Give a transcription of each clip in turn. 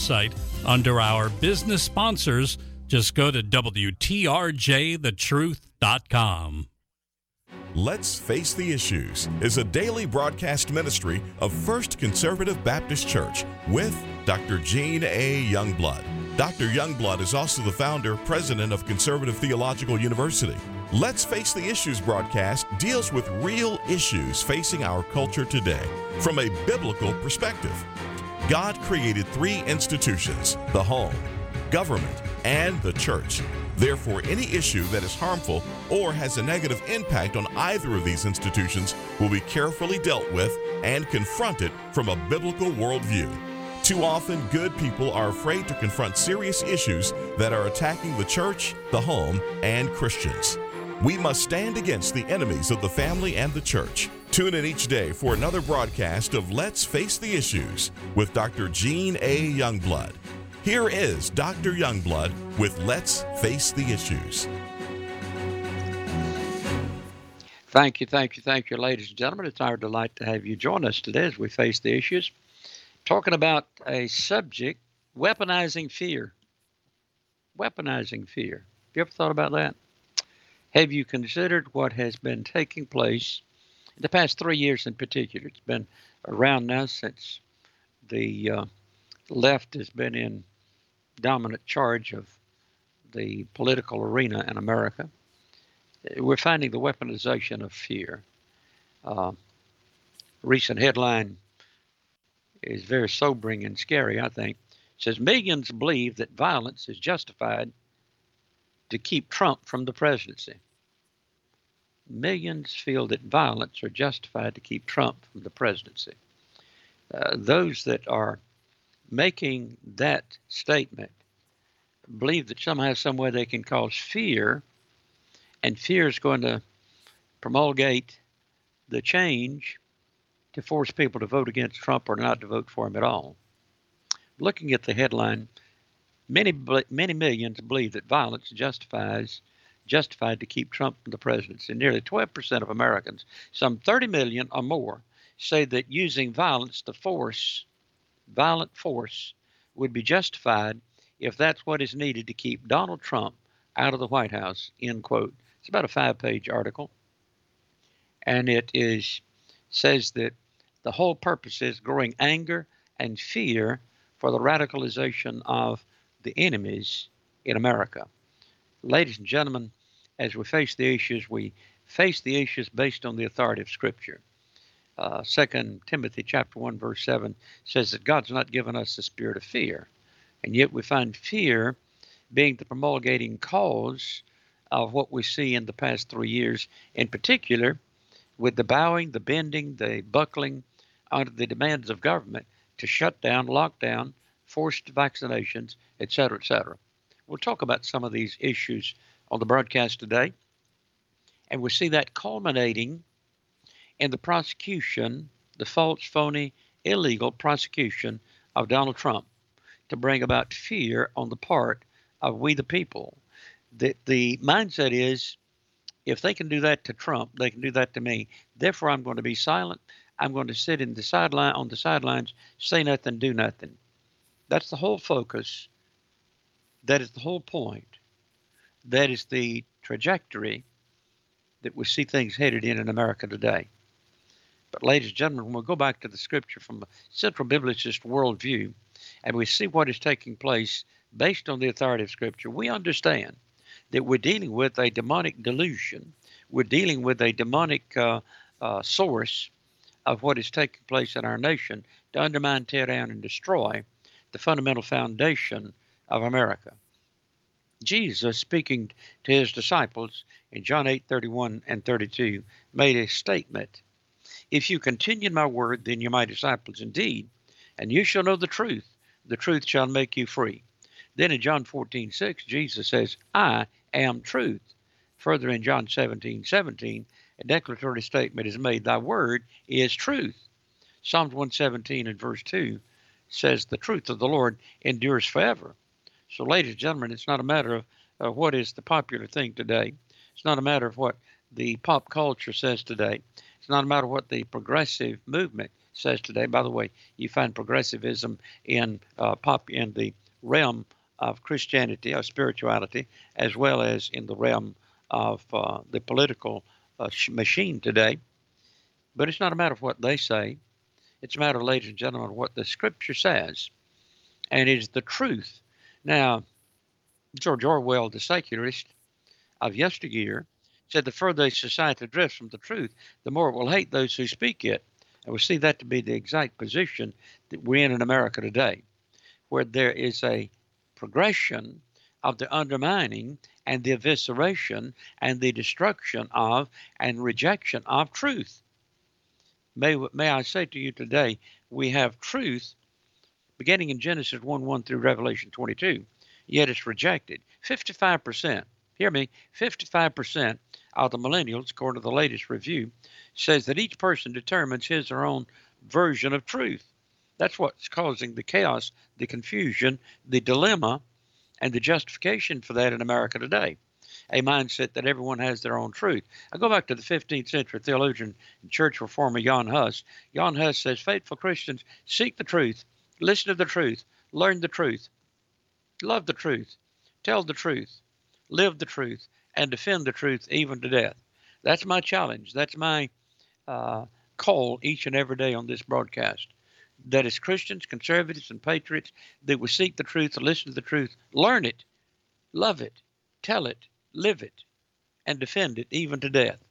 website under our business sponsors. Just go to WTRJTheTruth.com. Let's Face the Issues is a daily broadcast ministry of First Conservative Baptist Church with Dr. Gene A. Youngblood. Dr. Youngblood is also the founder, president of Conservative Theological University. Let's Face the Issues broadcast deals with real issues facing our culture today from a biblical perspective. God created three institutions: the home, government, and the church. Therefore, any issue that is harmful or has a negative impact on either of these institutions will be carefully dealt with and confronted from a biblical worldview. Too often, good people are afraid to confront serious issues that are attacking the church, the home, and Christians. We must stand against the enemies of the family and the church. Tune in each day for another broadcast of Let's Face the Issues with Dr. Gene A. Youngblood. Here is Dr. Youngblood with Let's Face the Issues. Thank you, ladies and gentlemen. It's our delight to have you join us today as we face the issues. Talking about a subject, weaponizing fear. Weaponizing fear. Have you ever thought about that? Have you considered what has been taking place in the past 3 years in particular? It's been around now since the left has been in dominant charge of the political arena in America. We're finding the weaponization of fear. Recent headline is very sobering and scary, I think. It says, millions believe that violence is justified to keep Trump from the presidency. Millions feel that violence are justified to keep Trump from the presidency. Those that are making that statement believe that somehow, some way they can cause fear, and fear is going to promulgate the change to force people to vote against Trump or not to vote for him at all. Looking at the headline, many millions believe that violence is justified to keep Trump from the presidency. Nearly 12% of Americans, some 30 million or more, say that using violent force would be justified if that's what is needed to keep Donald Trump out of the White House, end quote. It's about a 5-page article. And it says that the whole purpose is growing anger and fear for the radicalization of the enemies in America. Ladies and gentlemen, as we face the issues based on the authority of Scripture. 2 Timothy chapter 1, verse 7 says that God's not given us the spirit of fear. And yet we find fear being the promulgating cause of what we see in the past 3 years, in particular with the bowing, the bending, the buckling under the demands of government to shut down, lock down, forced vaccinations, etc., etc. We'll talk about some of these issues on the broadcast today. And we see that culminating in the prosecution, the false, phony, illegal prosecution of Donald Trump to bring about fear on the part of we the people. The mindset is, if they can do that to Trump, they can do that to me. Therefore, I'm going to be silent. I'm going to sit on the sidelines, say nothing, do nothing. That's the whole focus. That is the whole point. That is the trajectory that we see things headed in America today. But ladies and gentlemen, when we go back to the Scripture from a central biblicist worldview, and we see what is taking place based on the authority of Scripture, we understand that we're dealing with a demonic delusion. We're dealing with a demonic source of what is taking place in our nation to undermine, tear down, and destroy the fundamental foundation of America. Jesus, speaking to his disciples in John 8:31 and 32, made a statement. If you continue in my word, then you're my disciples indeed, and you shall know the truth. The truth shall make you free. Then in John 14:6, Jesus says, I am truth. Further in John 17:17, a declaratory statement is made, thy word is truth. Psalms 117 and verse 2 says, the truth of the Lord endures forever. So ladies and gentlemen, it's not a matter of what is the popular thing today. It's not a matter of what the pop culture says today. It's not a matter of what the progressive movement says today. By the way, you find progressivism in in the realm of Christianity or spirituality, as well as in the realm of the political machine today. But it's not a matter of what they say. It's a matter, ladies and gentlemen, of what the Scripture says, and it is the truth. Now, George Orwell, the secularist of yesteryear, said the further a society drifts from the truth, the more it will hate those who speak it. And we see that to be the exact position that we're in America today, where there is a progression of the undermining and the evisceration and the destruction of and rejection of truth. May I say to you today, we have truth beginning in Genesis 1:1 through Revelation 22, yet it's rejected. 55%, hear me, 55% of the millennials, according to the latest review, says that each person determines his or her own version of truth. That's what's causing the chaos, the confusion, the dilemma, and the justification for that in America today. A mindset that everyone has their own truth. I go back to the 15th century theologian and church reformer Jan Hus. Jan Hus says, faithful Christians seek the truth, listen to the truth, learn the truth, love the truth, tell the truth, live the truth, and defend the truth even to death. That's my challenge. That's my call each and every day on this broadcast. That as Christians, conservatives, and patriots, that we seek the truth, listen to the truth, learn it, love it, tell it, live it, and defend it even to death.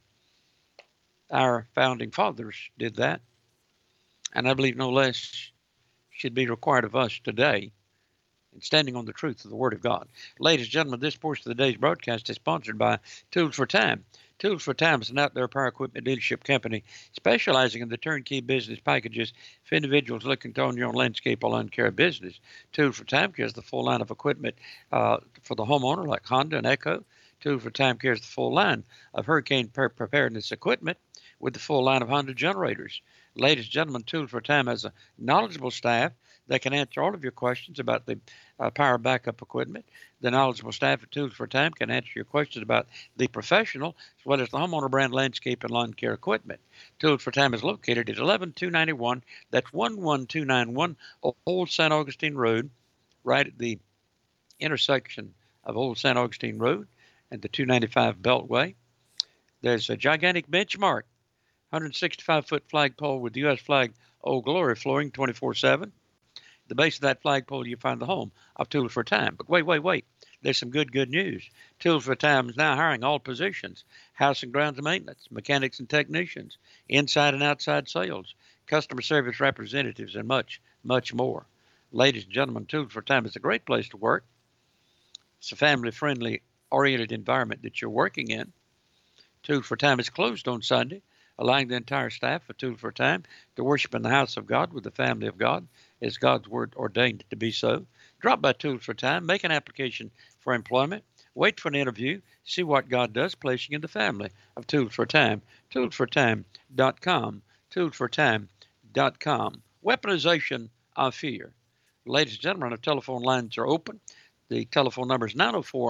Our founding fathers did that, and I believe no less should be required of us today in standing on the truth of the Word of God. Ladies and gentlemen, this portion of the day's broadcast is sponsored by Tools for Time. Tools for Time is an outdoor power equipment dealership company specializing in the turnkey business packages for individuals looking to own your own landscape or lawn care business. Tools for Time carries the full line of equipment for the homeowner, like Honda and Echo. Tools for Time carries the full line of hurricane preparedness equipment with the full line of Honda generators. Ladies and gentlemen, Tools for Time has a knowledgeable staff that can answer all of your questions about the power backup equipment. The knowledgeable staff at Tools for Time can answer your questions about the professional as well as the homeowner brand landscape and lawn care equipment. Tools for Time is located at 11291, that's 11291 Old St. Augustine Road, right at the intersection of Old St. Augustine Road and the 295 Beltway. There's a gigantic benchmark, 165-foot flagpole with the U.S. flag, Old Glory, flooring 24/7. The base of that flagpole, you find the home of Tools for Time. But wait. There's some good news. Tools for Time is now hiring all positions: house and grounds maintenance, mechanics and technicians, inside and outside sales, customer service representatives, and much more. Ladies and gentlemen, Tools for Time is a great place to work. It's a family-friendly, oriented environment that you're working in. Tools for Time is closed on Sunday, allowing the entire staff of Tools for Time to worship in the house of God with the family of God, as God's word ordained to be so. Drop by Tools for Time, make an application for employment, wait for an interview, see what God does, placing in the family of Tools for Time. ToolsForTime.com, ToolsForTime.com. Weaponization of fear. Ladies and gentlemen, our telephone lines are open. The telephone number is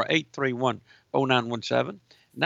904-831-0917,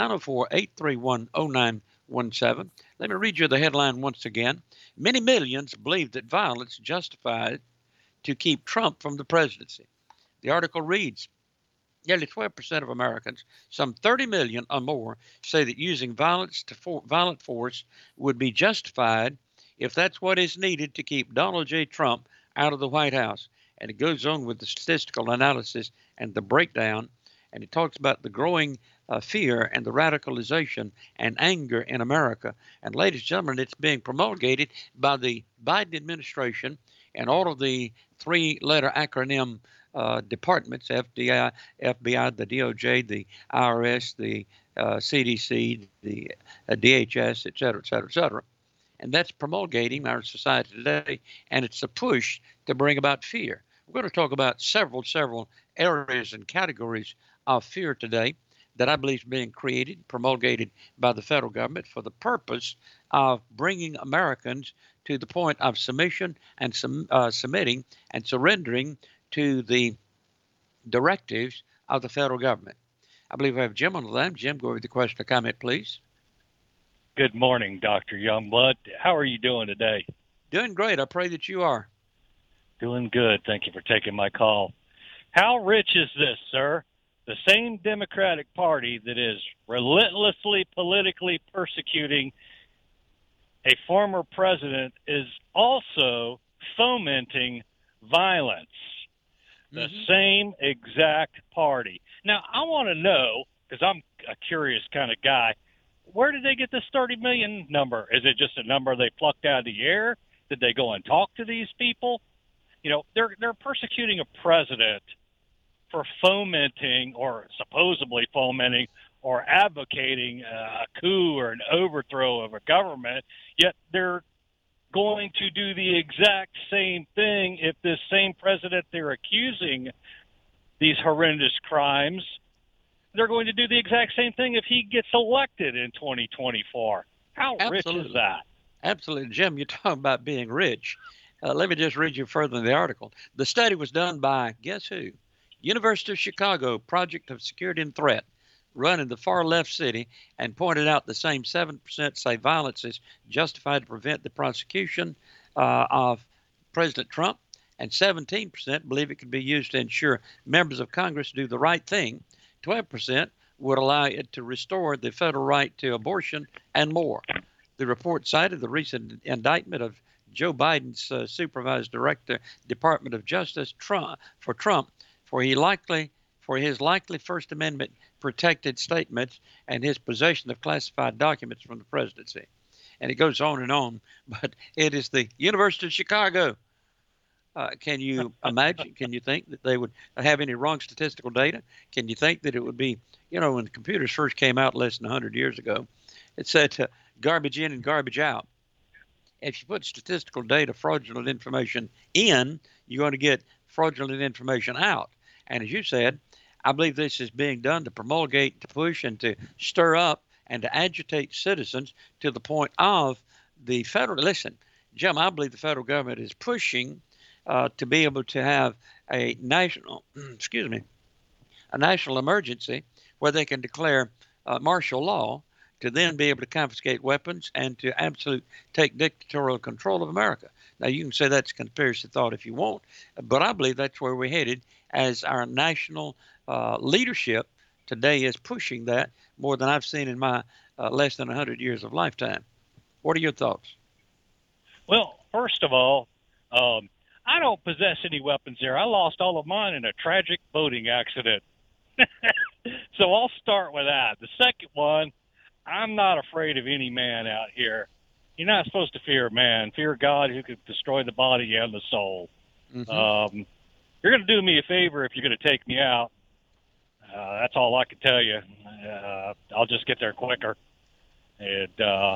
904-831-0917. Let me read you the headline once again. Many millions believe that violence justified to keep Trump from the presidency. The article reads, nearly 12% of Americans, some 30 million or more, say that using violent force would be justified if that's what is needed to keep Donald J. Trump out of the White House. And it goes on with the statistical analysis and the breakdown, and it talks about the growing fear and the radicalization and anger in America. And ladies and gentlemen, it's being promulgated by the Biden administration and all of the three-letter acronym departments, FBI, the DOJ, the IRS, the CDC, the DHS, et cetera, et cetera, et cetera. And that's promulgating our society today, and it's a push to bring about fear. We're going to talk about several areas and categories of fear today that I believe is being created, promulgated by the federal government for the purpose of bringing Americans to the point of submission and submitting and surrendering to the directives of the federal government. I believe I have Jim on the line. Jim, go over the question or comment, please. Good morning, Dr. Youngblood. How are you doing today? Doing great. I pray that you are. Doing good. Thank you for taking my call. How rich is this, sir? The same Democratic Party that is relentlessly politically persecuting a former president is also fomenting violence. The same exact party. Now, I want to know, because I'm a curious kind of guy, where did they get this 30 million number? Is it just a number they plucked out of the air? Did they go and talk to these people? You know, they're persecuting a president for fomenting or supposedly fomenting or advocating a coup or an overthrow of a government, yet they're going to do the exact same thing if this same president they're accusing these horrendous crimes, they're going to do the exact same thing if he gets elected in 2024. How rich is that? Absolutely. Jim, you're talking about being rich. Let me just read you further in the article. The study was done by, guess who? University of Chicago Project of Security and Threat, run in the far left city, and pointed out the same 7% say violence is justified to prevent the prosecution of President Trump, and 17% believe it could be used to ensure members of Congress do the right thing. 12% would allow it to restore the federal right to abortion, and more. The report cited the recent indictment of Joe Biden's supervised director, Department of Justice, Trump, for his likely First Amendment protected statements and his possession of classified documents from the presidency. And it goes on, but it is the University of Chicago. Can you imagine, can you think that they would have any wrong statistical data? Can you think that it would be, when the computers first came out less than 100 years ago, it said garbage in and garbage out. If you put statistical data, fraudulent information in, you're going to get fraudulent information out. And as you said, I believe this is being done to promulgate, to push, and to stir up and to agitate citizens to the point of the federal. Listen, Jim, I believe the federal government is pushing to be able to have a national, a national emergency where they can declare martial law to then be able to confiscate weapons and to take dictatorial control of America. Now, you can say that's conspiracy thought if you want, but I believe that's where we're headed as our national leadership today is pushing that more than I've seen in my less than 100 years of lifetime. What are your thoughts? Well, first of all, I don't possess any weapons there. I lost all of mine in a tragic boating accident. So I'll start with that. The second one, I'm not afraid of any man out here. You're not supposed to fear man. Fear God who could destroy the body and the soul. Mm-hmm. You're going to do me a favor if you're going to take me out. That's all I can tell you. I'll just get there quicker. And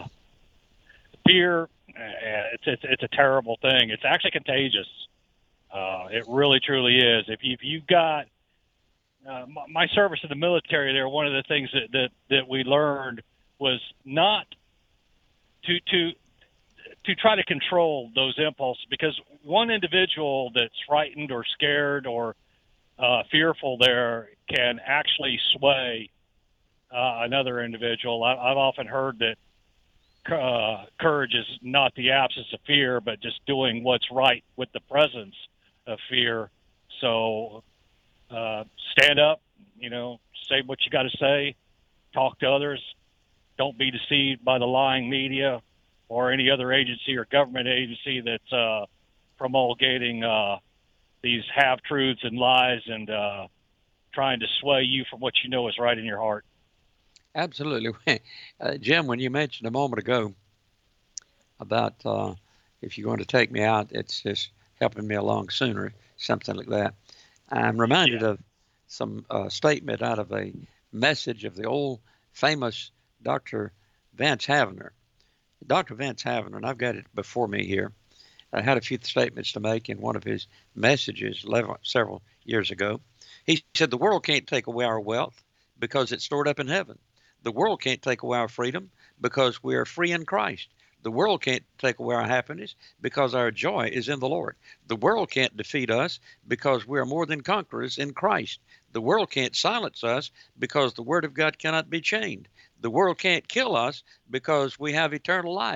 fear, it's a terrible thing. It's actually contagious. It really, truly is. If you've got my service in the military, there, one of the things that we learned was not to try to control those impulses, because one individual that's frightened or scared or fearful there can actually sway another individual. I've often heard that courage is not the absence of fear, but just doing what's right with the presence of fear. So stand up, say what you got to say, talk to others. Don't be deceived by the lying media or any other agency or government agency that's promulgating these half-truths and lies and trying to sway you from what you know is right in your heart. Absolutely. Jim, when you mentioned a moment ago about if you're going to take me out, it's just helping me along sooner, something like that. I'm reminded of some statement out of a message of the old famous Dr. Vance Havner. Dr. Vance Havner, and I've got it before me here, had a few statements to make in one of his messages several years ago. He said, the world can't take away our wealth because it's stored up in heaven. The world can't take away our freedom because we are free in Christ. The world can't take away our happiness because our joy is in the Lord. The world can't defeat us because we are more than conquerors in Christ. The world can't silence us because the Word of God cannot be chained. The world can't kill us because we have eternal life.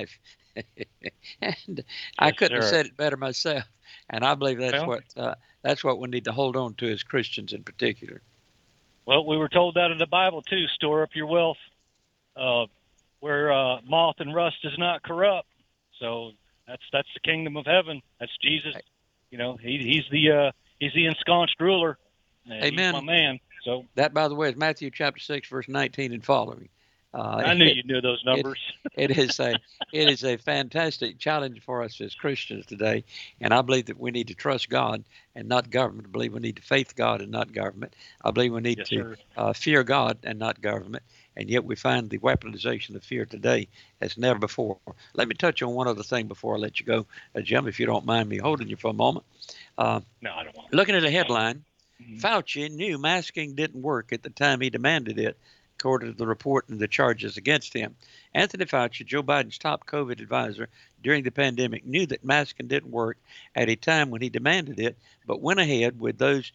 And I Yes, couldn't have sir. said it better myself. And I believe Well, that's what we need to hold on to as Christians in particular. well, we were told that in the Bible too. Store up your wealth uh, where moth and rust is not corrupt. So that's the kingdom of heaven. That's Jesus. You know, he's the ensconced ruler. He's my Amen. man. So That, by the way, is Matthew chapter 6, verse 19 and following. I knew you knew those It numbers. it is a fantastic challenge for us as Christians today, and I believe that we need to trust God and not government. I believe we need to faith God and not government. I believe we need Yes, to sir. fear God and not government. And yet we find the weaponization of fear today as never before. Let me touch on one other thing before I let you go, Jim, if you don't mind me holding you for a moment. No, I don't want. Looking at a headline, Mhm. Fauci knew masking didn't work at the time he demanded it, according to the report and the charges against him. Anthony Fauci, Joe Biden's top COVID advisor during the pandemic, knew that masking didn't work at a time when he demanded it, but went ahead with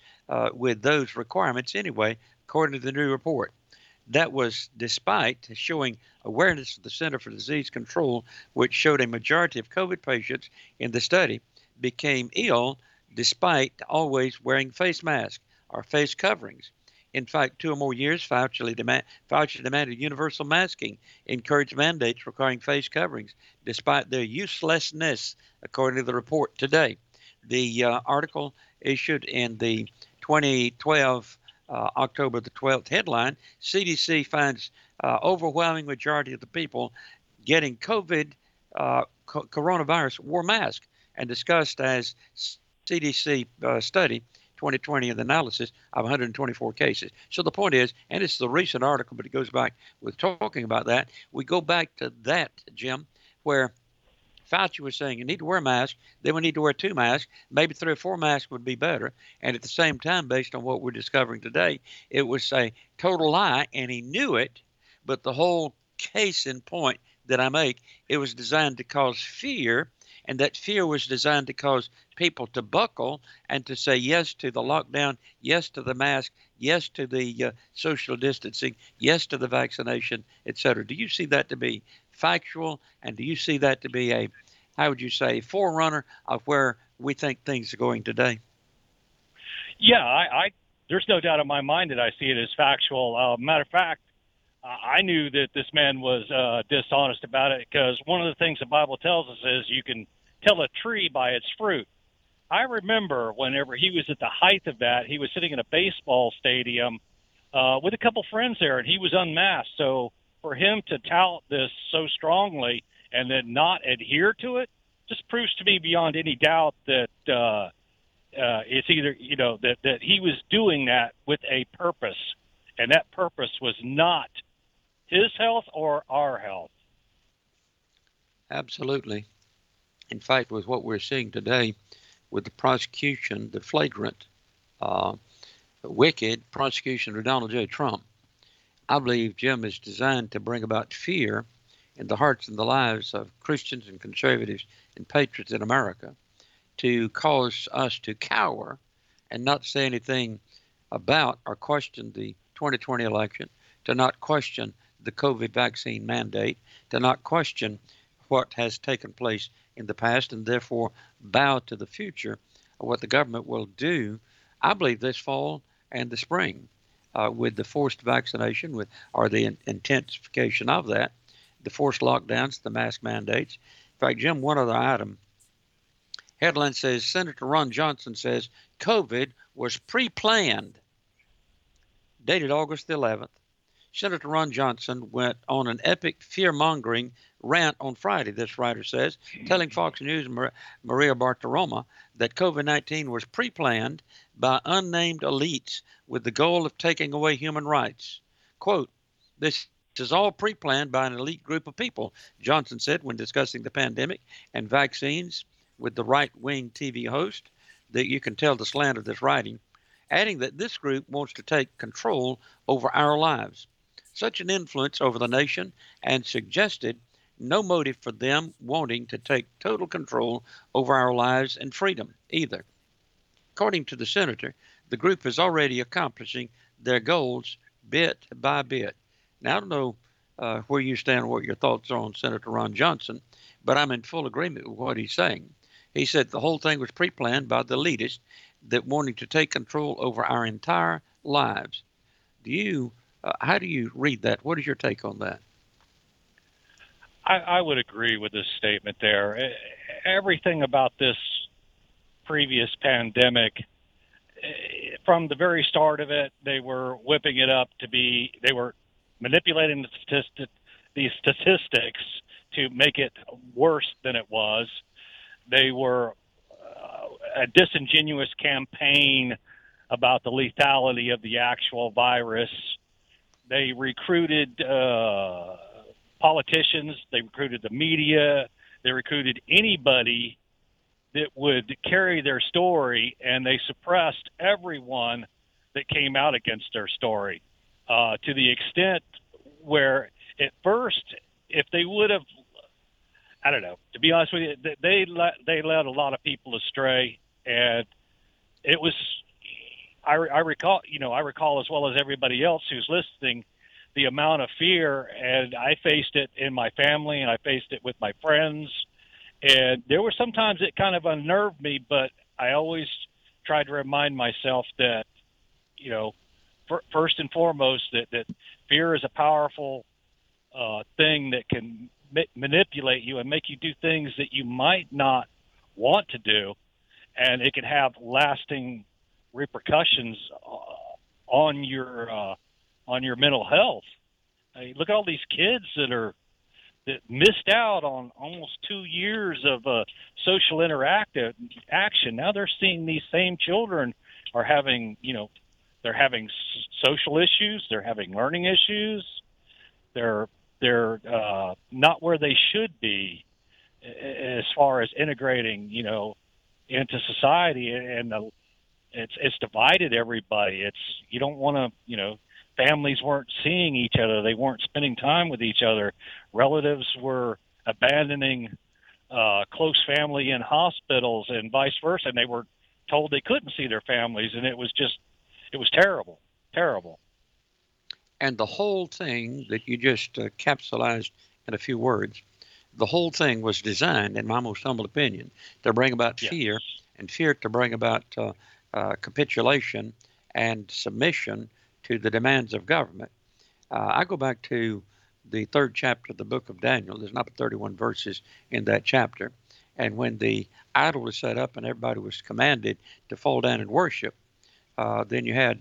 those requirements anyway, according to the new report. That was despite showing awareness of the Center for Disease Control, which showed a majority of COVID patients in the study became ill despite always wearing face masks or face coverings. In fact, 2 or more years, Fauci demanded universal masking, encouraged mandates requiring face coverings, despite their uselessness, according to the report today. The article issued in the 2012 October the 12th headline, CDC finds overwhelming majority of the people getting COVID coronavirus wore masks, and discussed as CDC study 2020 and the analysis of 124 cases. So the point is, and it's the recent article, but it goes back with talking about that. We go back to that, Jim, where Fauci was saying you need to wear a mask, then we need to wear 2 masks, maybe 3 or 4 masks would be better. And at the same time, based on what we're discovering today, it was a total lie, and he knew it. But the whole case in point that I make, it was designed to cause fear, and that fear was designed to cause people to buckle and to say yes to the lockdown, yes to the mask, yes to the social distancing, yes to the vaccination, etc. Do you see that to be factual, and do you see that to be a, how would you say, forerunner of where we think things are going today? Yeah, I there's no doubt in my mind that I see it as factual. Matter of fact, I knew that this man was dishonest about it, because one of the things the Bible tells us is you can tell a tree by its fruit. I remember whenever he was at the height of that, he was sitting in a baseball stadium with a couple friends there, and he was unmasked. So for him to tout this so strongly and then not adhere to it just proves to me beyond any doubt that it's either, that he was doing that with a purpose, and that purpose was not his health or our health. Absolutely. In fact, with what we're seeing today with the prosecution, the flagrant, wicked prosecution of Donald J. Trump, I believe, Jim, is designed to bring about fear in the hearts and the lives of Christians and conservatives and patriots in America, to cause us to cower and not say anything about or question the 2020 election, to not question the COVID vaccine mandate, to not question what has taken place in the past, and therefore bow to the future of what the government will do, I believe, this fall and the spring, with the forced vaccination, or the intensification of that, the forced lockdowns, the mask mandates. In fact, Jim, one other item. Headline says, Senator Ron Johnson says COVID was pre-planned. Dated August the 11th. Senator Ron Johnson went on an epic fear-mongering rant on Friday, this writer says, telling Fox News' Maria Bartiromo that COVID-19 was pre-planned by unnamed elites with the goal of taking away human rights. Quote, this is all pre-planned by an elite group of people, Johnson said when discussing the pandemic and vaccines with the right-wing TV host. That you can tell the slant of this writing, adding that this group wants to take control over our lives. Such an influence over the nation, and suggested no motive for them wanting to take total control over our lives and freedom either. According to the senator, the group is already accomplishing their goals bit by bit. Now, I don't know where you stand, what your thoughts are on Senator Ron Johnson, but I'm in full agreement with what he's saying. He said the whole thing was pre-planned by the elitists that wanted to take control over our entire lives. How do you read that? What is your take on that? I would agree with this statement there. Everything about this previous pandemic, from the very start of it, they were whipping it up they were manipulating the statistics to make it worse than it was. They were a disingenuous campaign about the lethality of the actual virus. They recruited politicians, they recruited the media, they recruited anybody that would carry their story, and they suppressed everyone that came out against their story, to the extent where at first, if they would have, I don't know, to be honest with you, they led a lot of people astray, and it was, I recall as well as everybody else who's listening, the amount of fear, and I faced it in my family, and I faced it with my friends, and there were sometimes it kind of unnerved me, but I always tried to remind myself that, first and foremost, that fear is a powerful thing that can manipulate you and make you do things that you might not want to do, and it can have lasting repercussions on your mental health. I mean, look at all these kids that missed out on almost 2 years of social action. Now they're seeing these same children are having, they're having social issues, they're having learning issues, they're not where they should be as far as integrating, into society, and it's divided everybody. You don't want to, families weren't seeing each other. They weren't spending time with each other. Relatives were abandoning close family in hospitals and vice versa, and they were told they couldn't see their families, and it was terrible, terrible. And the whole thing that you just capsulized in a few words, the whole thing was designed, in my most humble opinion, to bring about fear, and fear to bring about capitulation and submission to the demands of government. I go back to the 3rd chapter of the book of Daniel. There's not but 31 verses in that chapter. And when the idol was set up and everybody was commanded to fall down and worship, then you had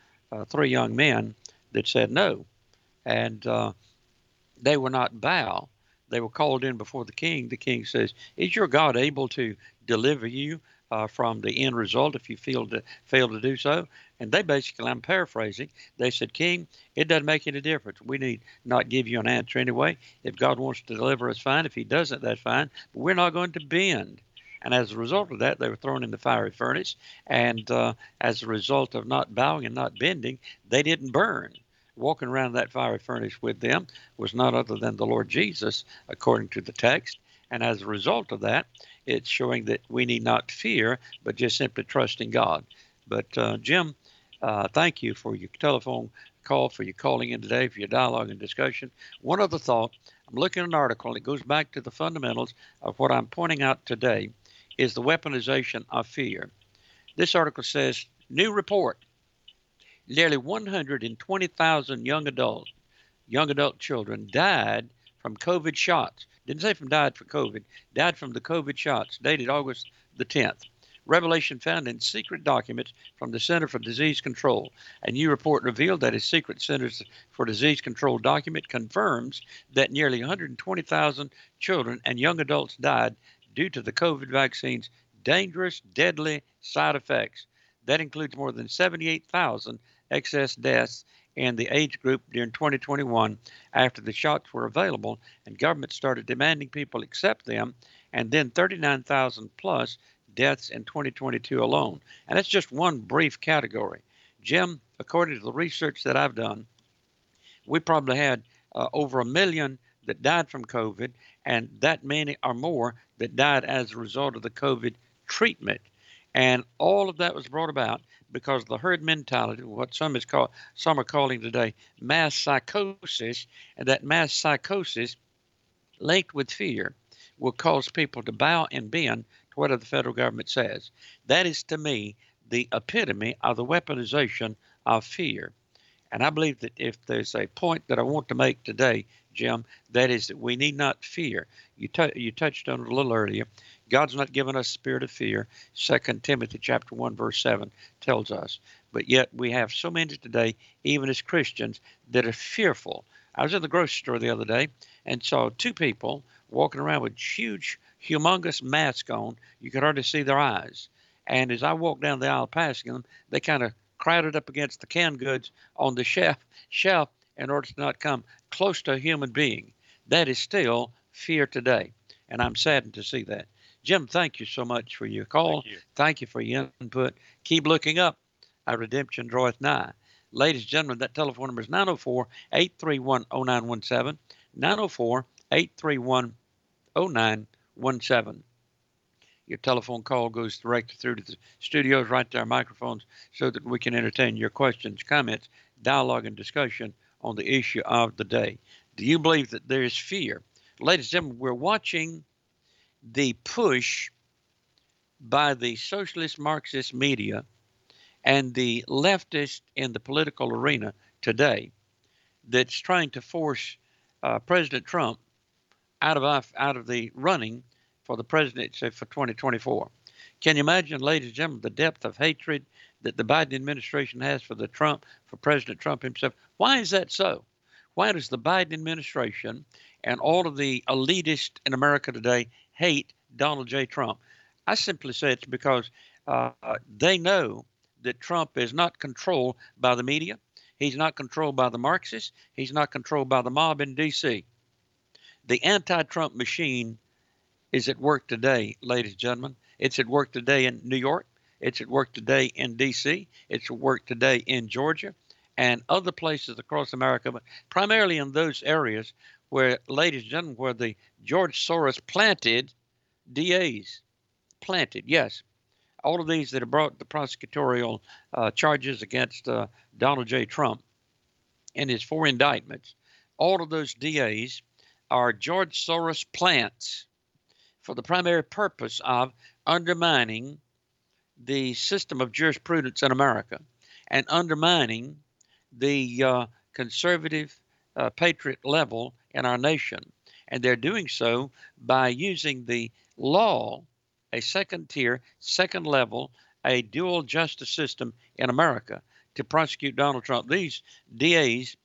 3 young men that said no. And they were not bow. They were called in before the king. The king says, "Is your God able to deliver you from the end result if you fail to do so?" And they basically, I'm paraphrasing, they said, "King, it doesn't make any difference. We need not give you an answer anyway. If God wants to deliver us, fine. If he doesn't, that's fine. But we're not going to bend." And as a result of that, they were thrown in the fiery furnace. And as a result of not bowing and not bending, they didn't burn. Walking around that fiery furnace with them was not other than the Lord Jesus, according to the text. And as a result of that, it's showing that we need not fear, but just simply trust in God. But Jim, thank you for your telephone call, for your calling in today, for your dialogue and discussion. One other thought, I'm looking at an article, and it goes back to the fundamentals of what I'm pointing out today, is the weaponization of fear. This article says, new report, nearly 120,000 young adult children died from COVID shots. Didn't say died from COVID, died from the COVID shots, dated August the 10th. Revelation found in secret documents from the Center for Disease Control. A new report revealed that a secret Centers for Disease Control document confirms that nearly 120,000 children and young adults died due to the COVID vaccine's dangerous, deadly side effects. That includes more than 78,000 excess deaths in the age group during 2021 after the shots were available and government started demanding people accept them, and then 39,000 plus deaths in 2022 alone. And that's just one brief category. Jim, according to the research that I've done, we probably had over 1 million that died from COVID, and that many or more that died as a result of the COVID treatment. And all of that was brought about because of the herd mentality, what some are calling today mass psychosis, and that mass psychosis linked with fear will cause people to bow and bend to whatever the federal government says. That is, to me, the epitome of the weaponization of fear. And I believe that if there's a point that I want to make today, Jim, that is that we need not fear. You touched on it a little earlier. God's not given us a spirit of fear. 2 Timothy chapter 1, verse 7 tells us. But yet we have so many today, even as Christians, that are fearful. I was in the grocery store the other day and saw two people walking around with huge, humongous masks on. You could hardly see their eyes. And as I walked down the aisle passing them, they kind of crowded up against the canned goods on the shelf in order to not come close to a human being. That is still fear today. And I'm saddened to see that. Jim, thank you so much for your call. Thank you for your input. Keep looking up. Our redemption draweth nigh. Ladies and gentlemen, that telephone number is 904-831-0917, 904-831-0917. Your telephone call goes directly through to the studios, right to our microphones, so that we can entertain your questions, comments, dialogue, and discussion on the issue of the day. Do you believe that there is fear? Ladies and gentlemen, we're watching the push by the socialist Marxist media and the leftists in the political arena today that's trying to force President Trump out of the running for the presidency for 2024. Can you imagine, ladies and gentlemen, the depth of hatred that the Biden administration has for President Trump himself? Why is that so? Why does the Biden administration and all of the elitists in America today hate Donald J. Trump? I simply say it's because they know that Trump is not controlled by the media. He's not controlled by the Marxists. He's not controlled by the mob in D.C. The anti-Trump machine is at work today, ladies and gentlemen. It's at work today in New York. It's at work today in D.C. It's at work today in Georgia and other places across America, but primarily in those areas where, ladies and gentlemen, where the George Soros planted DAs. Planted, yes. All of these that have brought the prosecutorial charges against Donald J. Trump and his 4 indictments, all of those DAs are George Soros plants for the primary purpose of undermining the system of jurisprudence in America and undermining the conservative patriot level in our nation. And they're doing so by using the law, a second tier, second level, a dual justice system in America to prosecute Donald Trump. These DAs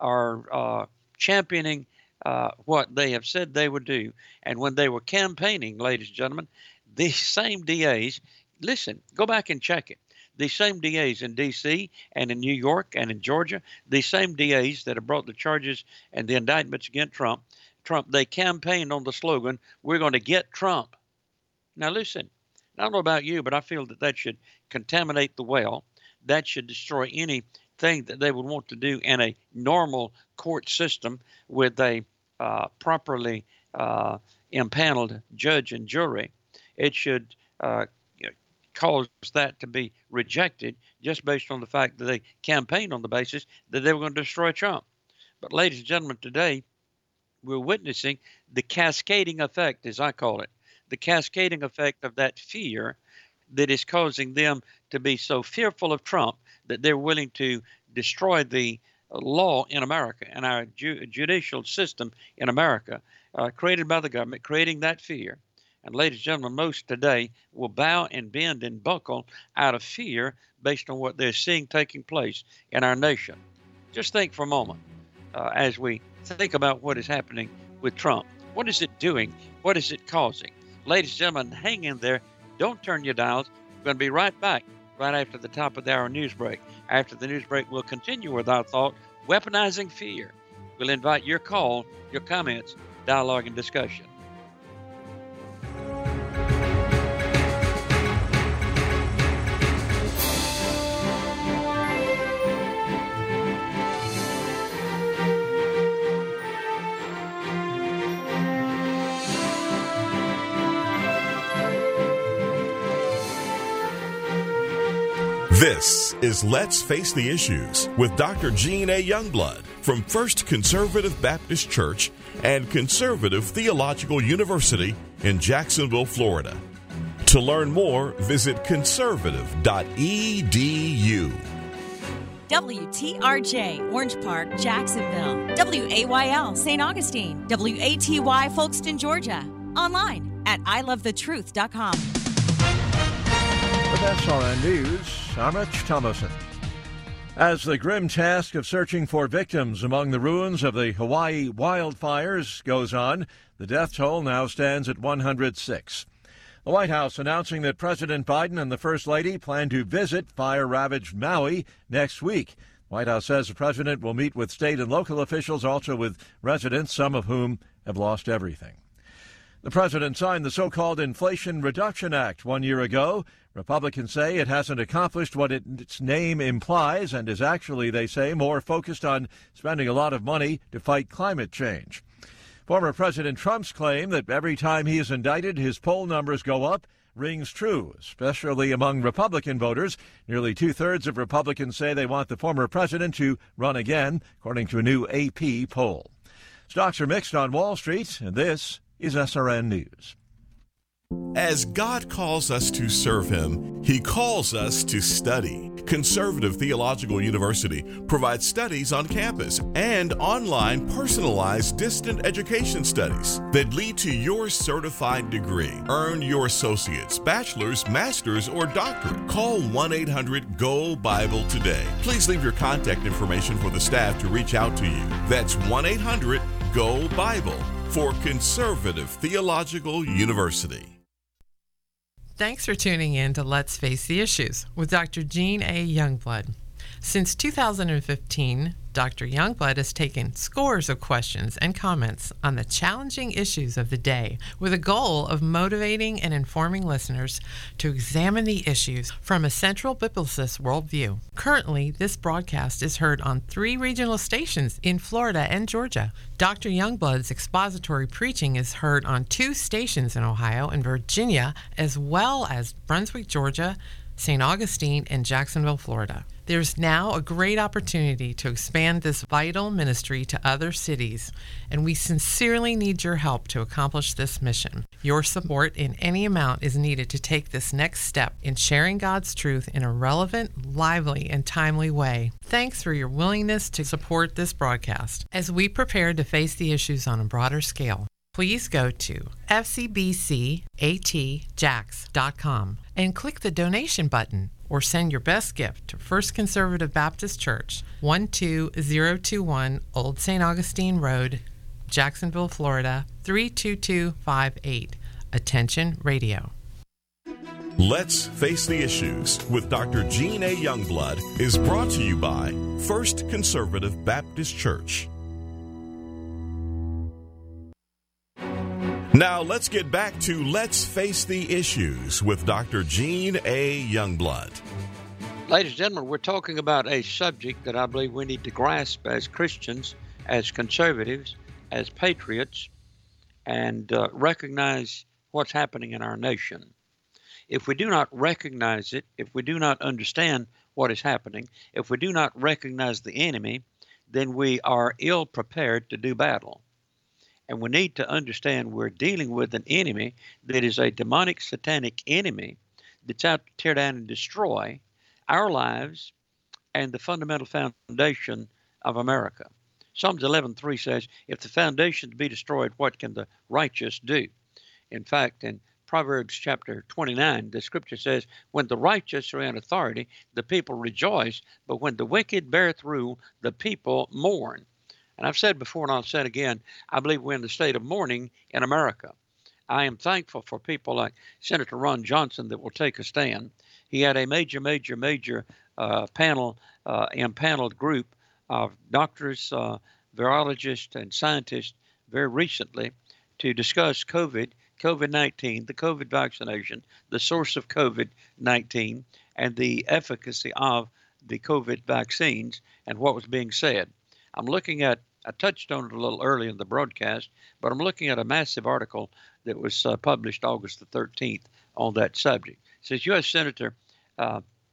are championing what they have said they would do. And when they were campaigning, ladies and gentlemen, these same DAs, listen, go back and check it. These same DAs in D.C. and in New York and in Georgia, these same DAs that have brought the charges and the indictments against Trump, they campaigned on the slogan, "We're going to get Trump." Now listen, I don't know about you, but I feel that should contaminate the well. That should destroy anything that they would want to do in a normal court system with a properly impaneled judge and jury. It should cause that to be rejected just based on the fact that they campaigned on the basis that they were going to destroy Trump. But ladies and gentlemen, today we're witnessing the cascading effect, as I call it, the cascading effect of that fear that is causing them to be so fearful of Trump that they're willing to destroy the law in America and our judicial system in America, created by the government, creating that fear. And ladies and gentlemen, most today will bow and bend and buckle out of fear based on what they're seeing taking place in our nation. Just think for a moment as we think about what is happening with Trump. What is it doing? What is it causing? Ladies and gentlemen, hang in there. Don't turn your dials. We're going to be right back right after the top of the hour news break. After the news break, we'll continue with our thought, weaponizing fear. We'll invite your call, your comments, dialogue, and discussion. This is Let's Face the Issues with Dr. Gene A. Youngblood from First Conservative Baptist Church and Conservative Theological University in Jacksonville, Florida. To learn more, visit conservative.edu. WTRJ, Orange Park, Jacksonville. WAYL, St. Augustine. WATY, Folkestone, Georgia. Online at ilovethetruth.com. With SRN News, I'm Rich Thomason. As the grim task of searching for victims among the ruins of the Hawaii wildfires goes on, the death toll now stands at 106. The White House announcing that President Biden and the First Lady plan to visit fire-ravaged Maui next week. The White House says the president will meet with state and local officials, also with residents, some of whom have lost everything. The president signed the so-called Inflation Reduction Act 1 year ago. Republicans say it hasn't accomplished what its name implies and is actually, they say, more focused on spending a lot of money to fight climate change. Former President Trump's claim that every time he is indicted, his poll numbers go up rings true, especially among Republican voters. Nearly two-thirds of Republicans say they want the former president to run again, according to a new AP poll. Stocks are mixed on Wall Street, and this is SRN News. As God calls us to serve Him, He calls us to study. Conservative Theological University provides studies on campus and online personalized distant education studies that lead to your certified degree. Earn your associate's, bachelor's, master's, or doctorate. Call 1-800-GO-BIBLE today. Please leave your contact information for the staff to reach out to you. That's 1-800-GO-BIBLE for Conservative Theological University. Thanks for tuning in to Let's Face the Issues with Dr. Gene A. Youngblood. Since 2015, Dr. Youngblood has taken scores of questions and comments on the challenging issues of the day with a goal of motivating and informing listeners to examine the issues from a central biblicist worldview. Currently, this broadcast is heard on 3 regional stations in Florida and Georgia. Dr. Youngblood's expository preaching is heard on 2 stations in Ohio and Virginia, as well as Brunswick, Georgia, St. Augustine, and Jacksonville, Florida. There's now a great opportunity to expand this vital ministry to other cities, and we sincerely need your help to accomplish this mission. Your support in any amount is needed to take this next step in sharing God's truth in a relevant, lively, and timely way. Thanks for your willingness to support this broadcast as we prepare to face the issues on a broader scale. Please go to fcbcatjax.com and click the donation button, or send your best gift to First Conservative Baptist Church, 12021 Old St. Augustine Road, Jacksonville, Florida, 32258. Attention Radio. Let's Face the Issues with Dr. Gene A. Youngblood is brought to you by First Conservative Baptist Church. Now let's get back to Let's Face the Issues with Dr. Gene A. Youngblood. Ladies and gentlemen, we're talking about a subject that I believe we need to grasp as Christians, as conservatives, as patriots, and recognize what's happening in our nation. If we do not recognize it, if we do not understand what is happening, if we do not recognize the enemy, then we are ill prepared to do battle. And we need to understand we're dealing with an enemy that is a demonic, satanic enemy that's out to tear down and destroy our lives and the fundamental foundation of America. Psalms 11:3 says, if the foundations be destroyed, what can the righteous do? In fact, in Proverbs chapter 29, the scripture says, when the righteous are in authority, the people rejoice, but when the wicked beareth rule, the people mourn. And I've said before, and I'll say it again, I believe we're in the state of mourning in America. I am thankful for people like Senator Ron Johnson that will take a stand. He had a major impaneled group of doctors, virologists, and scientists very recently to discuss COVID-19, the COVID vaccination, the source of COVID-19, and the efficacy of the COVID vaccines and what was being said. I'm looking at, I touched on it a little early in the broadcast, but I'm looking at a massive article that was published August the 13th on that subject. It says U.S. Senator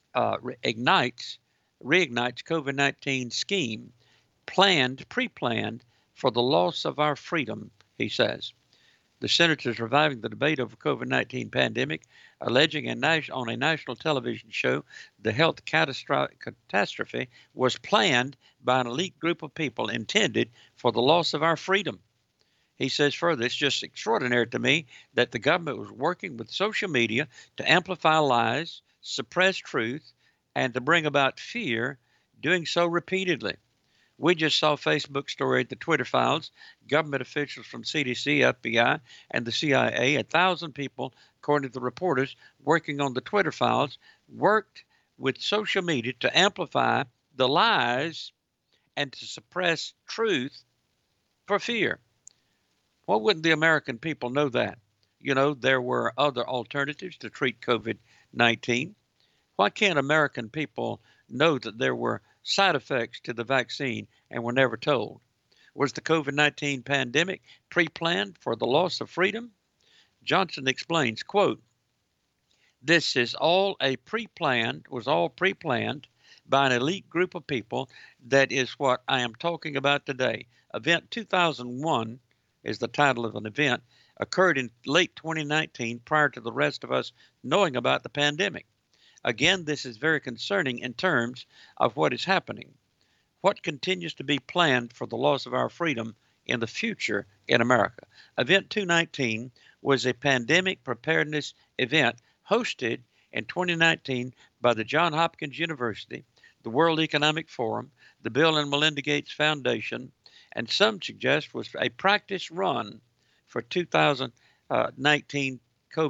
reignites COVID-19 scheme pre-planned for the loss of our freedom, he says. The senators reviving the debate over COVID-19 pandemic, alleging on a national television show the health catastrophe was planned by an elite group of people intended for the loss of our freedom. He says further, it's just extraordinary to me that the government was working with social media to amplify lies, suppress truth, and to bring about fear, doing so repeatedly. We just saw a Facebook story at the Twitter files. Government officials from CDC, FBI, and the CIA, 1,000 people, according to the reporters, working on the Twitter files, worked with social media to amplify the lies and to suppress truth for fear. Why wouldn't the American people know that? You know, there were other alternatives to treat COVID-19. Why can't American people know that there were side effects to the vaccine and were never told? Was the COVID-19 pandemic pre-planned for the loss of freedom? Johnson explains, quote, this is all was all pre-planned by an elite group of people. That is what I am talking about today. Event 2001 is the title of an event, occurred in late 2019 prior to the rest of us knowing about the pandemic. Again, this is very concerning in terms of what is happening. What continues to be planned for the loss of our freedom in the future in America? Event 219 was a pandemic preparedness event hosted in 2019 by the Johns Hopkins University, the World Economic Forum, the Bill and Melinda Gates Foundation, and some suggest was a practice run for 2019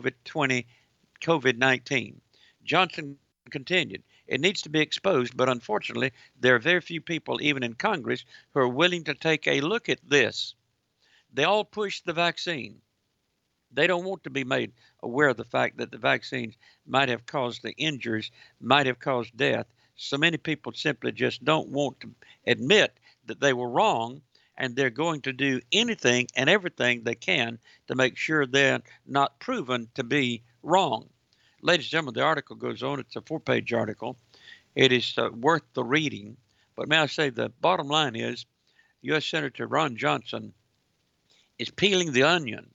COVID-19. Johnson continued, it needs to be exposed, but unfortunately, there are very few people, even in Congress, who are willing to take a look at this. They all push the vaccine. They don't want to be made aware of the fact that the vaccines might have caused the injuries, might have caused death. So many people simply just don't want to admit that they were wrong, and they're going to do anything and everything they can to make sure they're not proven to be wrong. Ladies and gentlemen, the article goes on. It's a 4-page article. It is worth the reading. But may I say the bottom line is U.S. Senator Ron Johnson is peeling the onion.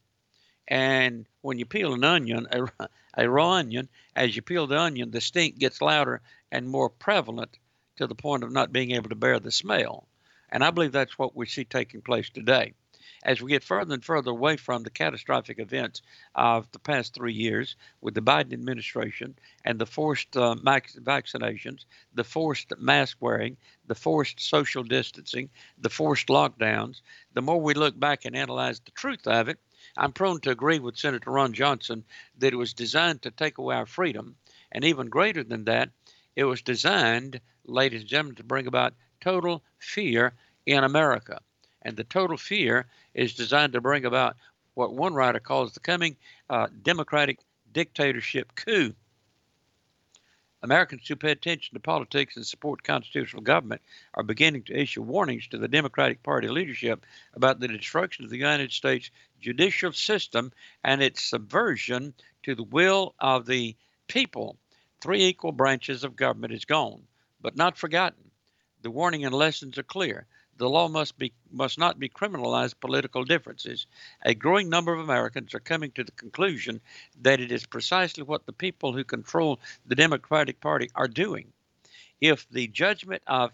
And when you peel an onion, a raw onion, as you peel the onion, the stink gets louder and more prevalent to the point of not being able to bear the smell. And I believe that's what we see taking place today. As we get further and further away from the catastrophic events of the past 3 years with the Biden administration and the forced vaccinations, the forced mask wearing, the forced social distancing, the forced lockdowns, the more we look back and analyze the truth of it, I'm prone to agree with Senator Ron Johnson that it was designed to take away our freedom. And even greater than that, it was designed, ladies and gentlemen, to bring about total fear in America. And the total fear is designed to bring about what one writer calls the coming democratic dictatorship coup. Americans who pay attention to politics and support constitutional government are beginning to issue warnings to the Democratic Party leadership about the destruction of the United States judicial system and its subversion to the will of the people. 3 equal branches of government is gone, but not forgotten. The warning and lessons are clear. The law must not be criminalized political differences. A growing number of Americans are coming to the conclusion that it is precisely what the people who control the Democratic Party are doing. If the judgment of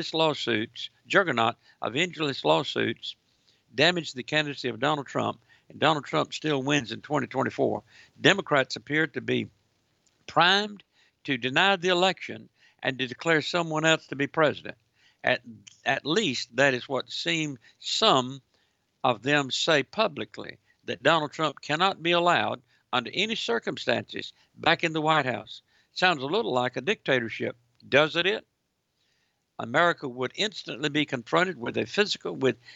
juggernaut of endless lawsuits damage the candidacy of Donald Trump, and Donald Trump still wins in 2024, Democrats appear to be primed to deny the election and to declare someone else to be president. At least that is what some of them say publicly, that Donald Trump cannot be allowed under any circumstances back in the White House. Sounds a little like a dictatorship, doesn't it? America would instantly be confronted with a physical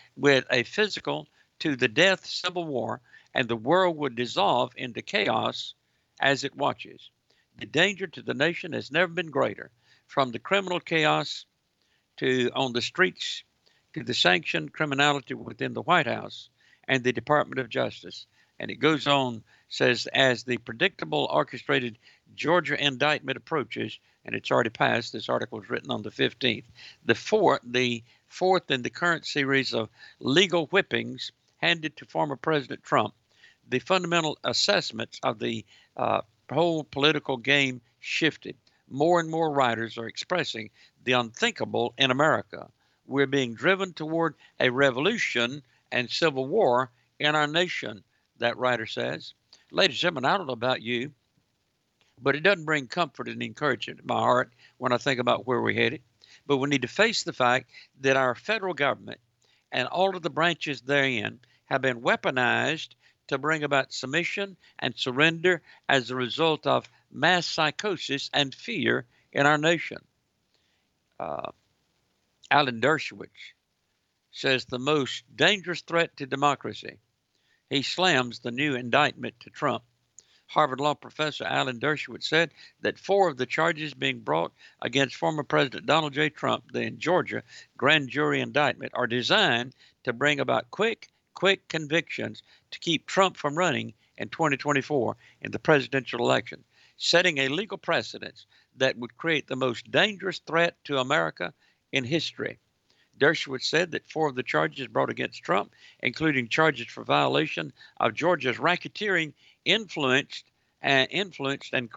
to the death civil war, and the world would dissolve into chaos as it watches. The danger to the nation has never been greater, from the criminal chaos on the streets to the sanctioned criminality within the White House and the Department of Justice. And it goes on, says, as the predictable orchestrated Georgia indictment approaches, and it's already passed. This article was written on the 15th. The fourth in the current series of legal whippings handed to former President Trump. The fundamental assessments of the whole political game shifted. More and more writers are expressing the unthinkable in America. We're being driven toward a revolution and civil war in our nation, that writer says. Ladies and gentlemen, I don't know about you, but it doesn't bring comfort and encouragement to my heart when I think about where we're headed. But we need to face the fact that our federal government and all of the branches therein have been weaponized to bring about submission and surrender as a result of mass psychosis and fear in our nation. Alan Dershowitz says the most dangerous threat to democracy. He slams the new indictment to Trump. Harvard Law professor Alan Dershowitz said that 4 of the charges being brought against former President Donald J. Trump, the Georgia grand jury indictment, are designed to bring about quick convictions to keep Trump from running in 2024 in the presidential election, setting a legal precedent that would create the most dangerous threat to America in history. Dershowitz said that 4 of the charges brought against Trump, including charges for violation of Georgia's racketeering influenced and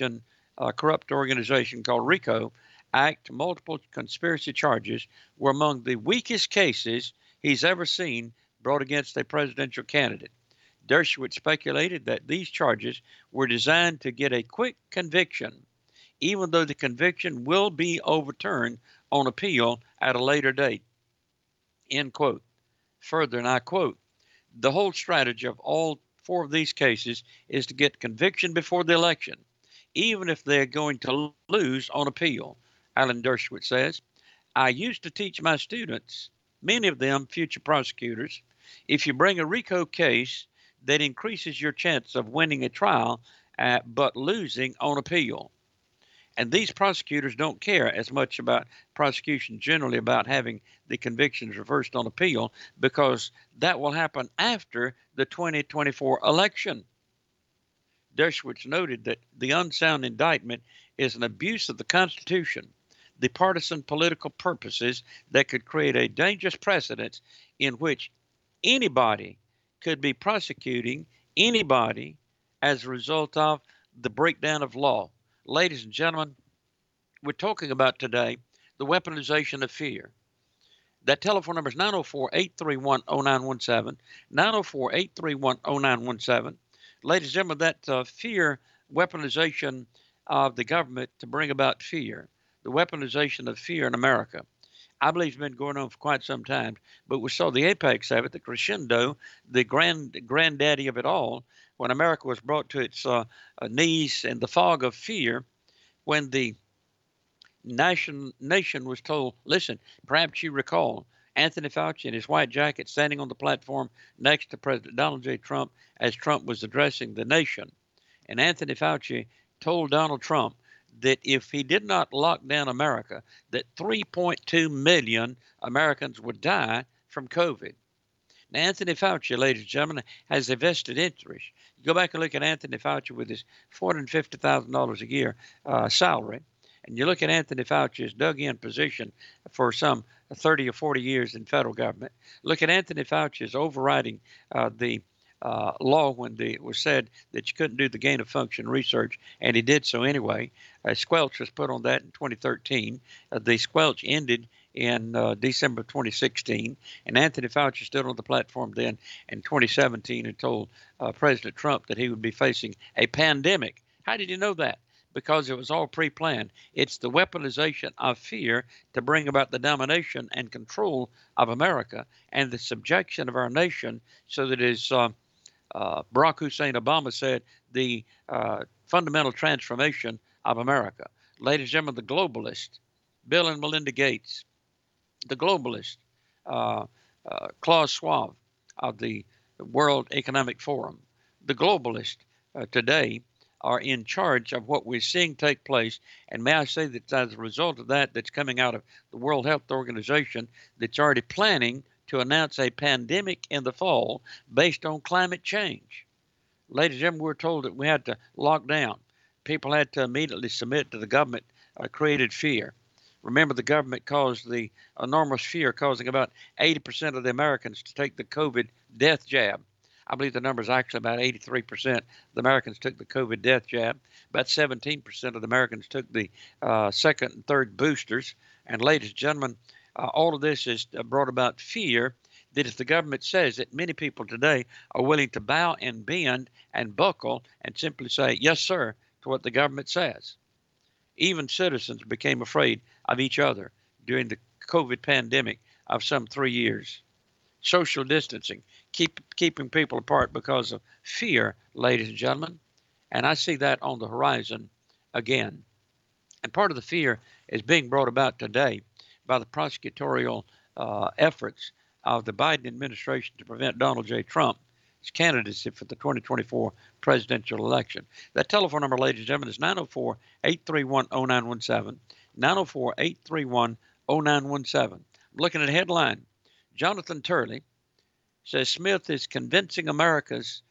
corrupt organization called RICO Act, multiple conspiracy charges, were among the weakest cases he's ever seen brought against a presidential candidate. Dershowitz speculated that these charges were designed to get a quick conviction, even though the conviction will be overturned on appeal at a later date. End quote. Further, and I quote, the whole strategy of all 4 of these cases is to get conviction before the election, even if they're going to lose on appeal. Alan Dershowitz says, I used to teach my students, many of them future prosecutors, if you bring a RICO case, that increases your chance of winning a trial, but losing on appeal. And these prosecutors don't care as much about prosecution generally about having the convictions reversed on appeal, because that will happen after the 2024 election. Dershowitz noted that the unsound indictment is an abuse of the Constitution, the partisan political purposes that could create a dangerous precedent in which anybody could be prosecuting anybody as a result of the breakdown of law. Ladies and gentlemen, we're talking about today the weaponization of fear. That telephone number is 904-831-0917, 904-831-0917. Ladies and gentlemen, that fear weaponization of the government to bring about fear, the weaponization of fear in America, I believe it's been going on for quite some time, but we saw the apex of it, the crescendo, the granddaddy of it all, when America was brought to its knees in the fog of fear, when the nation was told, listen, perhaps you recall Anthony Fauci in his white jacket standing on the platform next to President Donald J. Trump as Trump was addressing the nation. And Anthony Fauci told Donald Trump that if he did not lock down America, that 3.2 million Americans would die from COVID. Now, Anthony Fauci, ladies and gentlemen, has a vested interest. You go back and look at Anthony Fauci with his $450,000 a year salary, and you look at Anthony Fauci's dug-in position for some 30 or 40 years in federal government. Look at Anthony Fauci's overriding the law when it was said that you couldn't do the gain of function research, and he did so anyway. A squelch was put on that in 2013. The squelch ended in December 2016, and Anthony Fauci stood on the platform then in 2017 and told President Trump that he would be facing a pandemic. How did he know that? Because it was all pre-planned. It's the weaponization of fear to bring about the domination and control of America and the subjection of our nation, so that as Barack Hussein Obama said, the fundamental transformation of America. Ladies and gentlemen, the globalist, Bill and Melinda Gates, the globalist, Klaus Schwab of the World Economic Forum, the globalist today are in charge of what we're seeing take place. And may I say that as a result of that, that's coming out of the World Health Organization, that's already planning to announce a pandemic in the fall based on climate change. Ladies and gentlemen, we were told that we had to lock down. People had to immediately submit to the government created fear. Remember, the government caused the enormous fear, causing about 80% of the Americans to take the COVID death jab. I believe the number is actually about 83% of the Americans took the COVID death jab. About 17% of the Americans took the second and third boosters. And ladies and gentlemen, all of this has brought about fear that if the government says that, many people today are willing to bow and bend and buckle and simply say, yes, sir, to what the government says. Even citizens became afraid of each other during the COVID pandemic of some 3 years. Social distancing, keeping people apart because of fear, ladies and gentlemen. And I see that on the horizon again. And part of the fear is being brought about today by the prosecutorial efforts of the Biden administration to prevent Donald J. Trump's candidacy for the 2024 presidential election. That telephone number, ladies and gentlemen, is 904-831-0917, 904-831-0917. I'm looking at a headline. Jonathan Turley says Smith is convincing Americans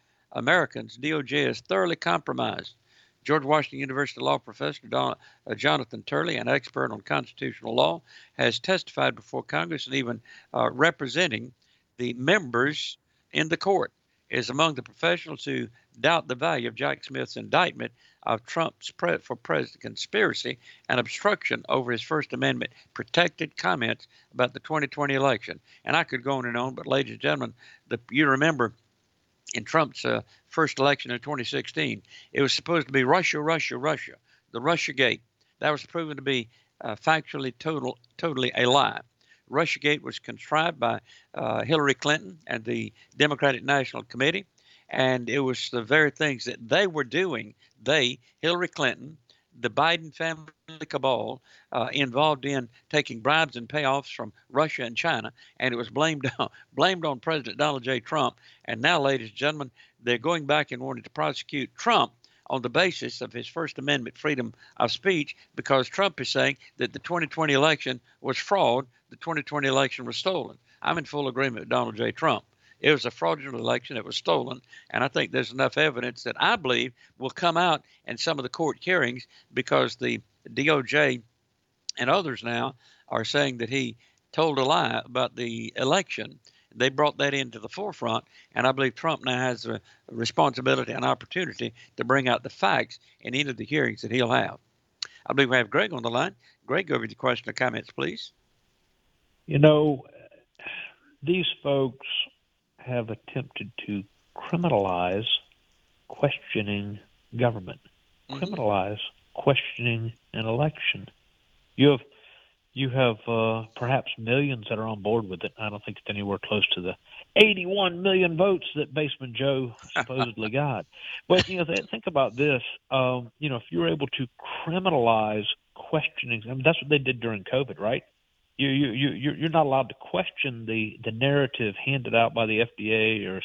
DOJ is thoroughly compromised. George Washington University law professor Jonathan Turley, an expert on constitutional law, has testified before Congress and even representing the members in the court, is among the professionals who doubt the value of Jack Smith's indictment of Trump's for president conspiracy and obstruction over his First Amendment protected comments about the 2020 election. And I could go on and on, but ladies and gentlemen, you remember in Trump's first election in 2016, it was supposed to be Russia, Russia, Russia, the Russiagate. That was proven to be factually totally a lie. Russiagate was contrived by Hillary Clinton and the Democratic National Committee, and it was the very things that they were doing. Hillary Clinton, the Biden family cabal, involved in taking bribes and payoffs from Russia and China, and it was blamed on President Donald J. Trump. And now, ladies and gentlemen, they're going back and wanting to prosecute Trump on the basis of his First Amendment freedom of speech, because Trump is saying that the 2020 election was fraud, the 2020 election was stolen. I'm in full agreement with Donald J. Trump. It was a fraudulent election. It was stolen. And I think there's enough evidence that I believe will come out in some of the court hearings, because the DOJ and others now are saying that he told a lie about the election. They brought that into the forefront. And I believe Trump now has a responsibility and opportunity to bring out the facts in any of the hearings that he'll have. I believe we have Greg on the line. Greg, go over the question or comments, please. You know, these folks have attempted to criminalize questioning government, criminalize questioning an election. You have perhaps millions that are on board with it. I don't think it's anywhere close to the 81 million votes that Basement Joe supposedly got. But think about this. If you're able to criminalize questioning, I mean, that's what they did during COVID, right? You're not allowed to question the narrative handed out by the FDA or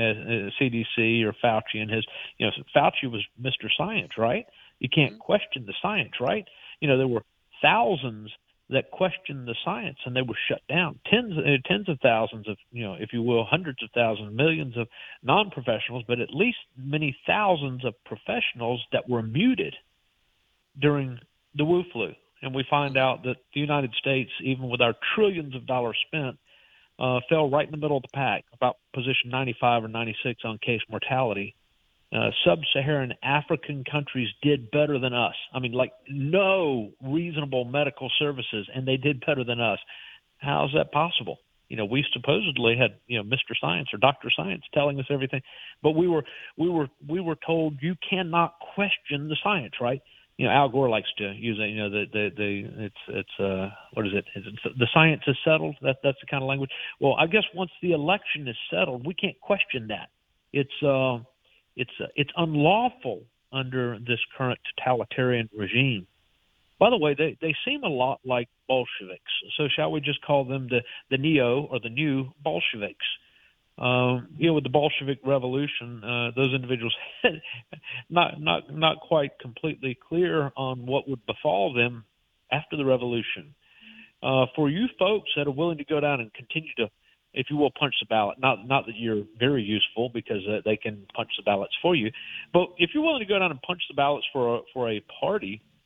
CDC or Fauci and his. Fauci was Mr. Science, right? You can't question the science, right? There were thousands that questioned the science, and they were shut down. Tens of thousands of, if you will, hundreds of thousands, millions of non-professionals, but at least many thousands of professionals that were muted during the Wu flu. And we find out that the United States, even with our trillions of dollars spent, fell right in the middle of the pack, about position 95 or 96 on case mortality. Sub-Saharan African countries did better than us. I mean, like no reasonable medical services, and they did better than us. How is that possible? We supposedly had, Mr. Science or Dr. Science telling us everything, but we were told you cannot question the science, right? Al Gore likes to use it. What is it? The science is settled. That's the kind of language. Well, I guess once the election is settled, we can't question that. It's unlawful under this current totalitarian regime. By the way, they seem a lot like Bolsheviks. So shall we just call them the neo or the new Bolsheviks? With the Bolshevik Revolution, those individuals not quite completely clear on what would befall them after the revolution. For you folks that are willing to go down and continue to, if you will, punch the ballot, not that you're very useful because they can punch the ballots for you, but if you're willing to go down and punch the ballots for a party